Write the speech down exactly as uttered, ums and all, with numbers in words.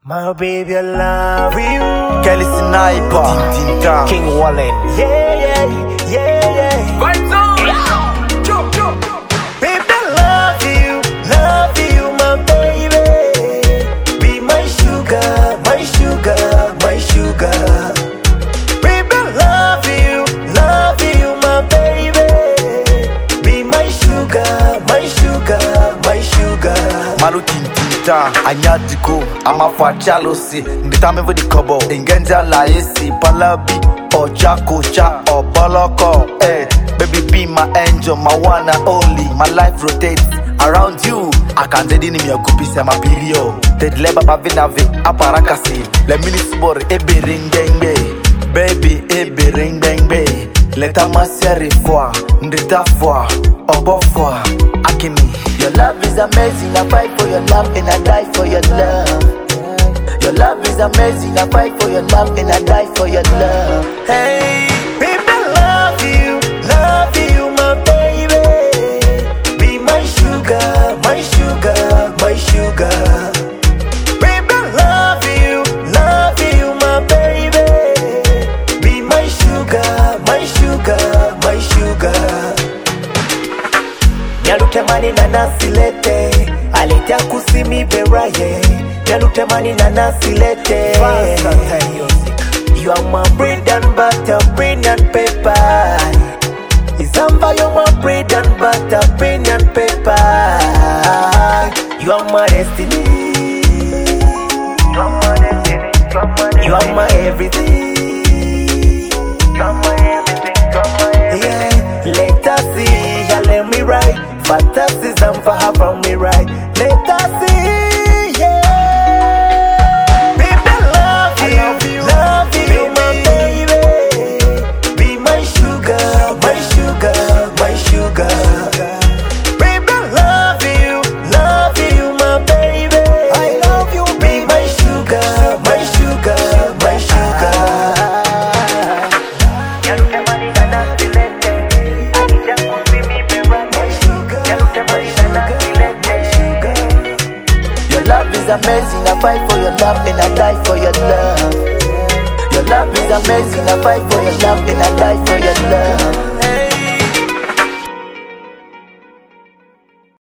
My baby, I love you. Kelly Sniper, King Wallen. Yeah, yeah, yeah, yeah. Vibes on. Jump, jump. Baby, I love you, love you, my baby. Be my sugar, my sugar, my sugar. Baby, I love you, love you, my baby. Be my sugar, my sugar, my sugar. Malu tintinta, anyadiko, amafa chalosi. Nditame vodi kobo, ingenja la esi. Palabi, oja kocha, or boloko. Eh, baby be my angel, my one and only. My life rotates around you. I can't say dini mi okupisa my period. Ted leba bavinave, aparakasi. Le minisbor, ebe ring denge. Baby, ebe ring denge. Leta masiari fois, ndita fois, obo fois. Akimi. Your love is amazing, I fight for your love and I die for your love. Your love is amazing, I fight for your love and I die for your love. Hey, baby, I love you, love you, my baby. Be my sugar, my sugar, my sugar. Baby, I love you, love you, my baby. Be my sugar, my sugar, my sugar. Nyalutemani na nasilete Aletea kusimi beraye Nyalutemani na nasilete You are my bread and butter, bread and pepper Izamba, you're my bread and butter, bread and pepper You are my destiny You are my destiny You are my everything You are my everything Yeah, let us see, yeah, let me write Fantasies and for her from me right. Let us see, yeah. Baby, I love you, love you, my baby. Be my sugar, my sugar, my sugar. Baby, I love you, love you, my baby. I love you, be my sugar, my sugar, my sugar. Your love is amazing, I fight for your love and I die for your love. Your love is amazing, I fight for your love and I die for your love.